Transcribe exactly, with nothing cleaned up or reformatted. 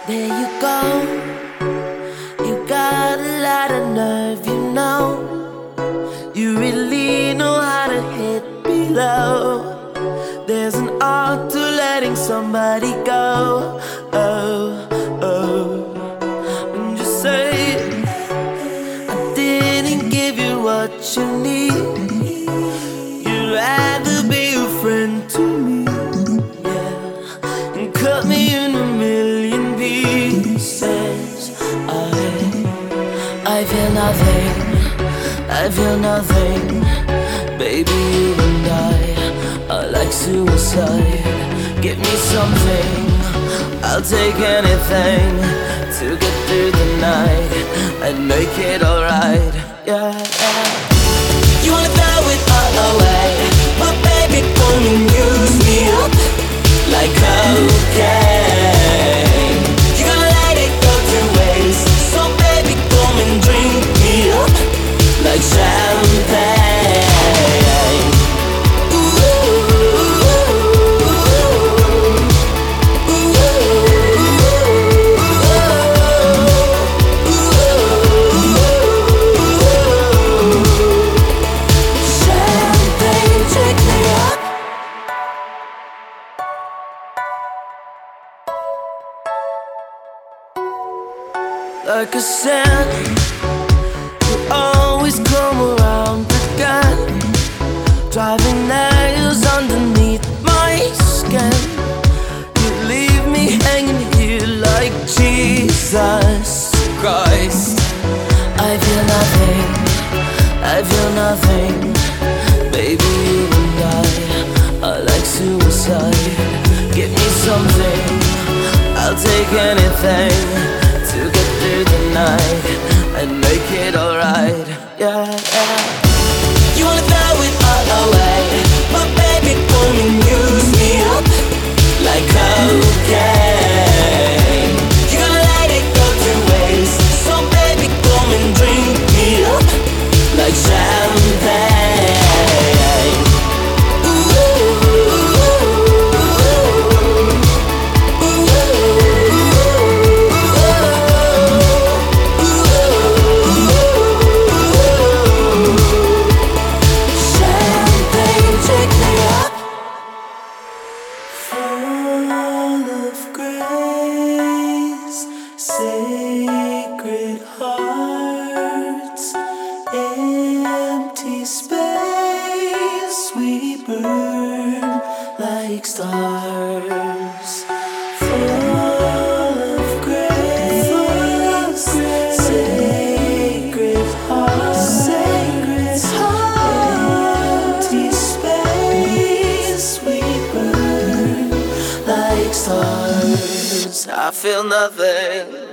There you go. You got a lot of nerve, you know. You really know how to hit below. There's an art to letting somebody go. Oh, oh. And just say, I didn't give you what you need. You'd rather be a friend to me, yeah, and cut me in a million pieces. I, I feel nothing, I feel nothing. Baby, you and I are like suicide. Give me something, I'll take anything to get through the night and make it alright, yeah, yeah. You wanna throw it all away, but baby, come and use me up like cocaine. You're gonna let it go to waste, so baby, come and drink me up like champagne. Like a sin, you always come around again, driving nails underneath my skin. You leave me hanging here like Jesus Christ. I feel nothing, I feel nothing. Baby, you and I are like suicide. Give me something, I'll take anything to get through the night and make it alright, yeah, yeah. You wanna throw it all away, but baby, come and use me up like cocaine. You're gonna let it go to waste, so baby, come and drink me up like champagne. Sacred hearts, empty space, we burn like stars. Full of grace, sacred hearts, empty space, we burn like stars. I feel nothing,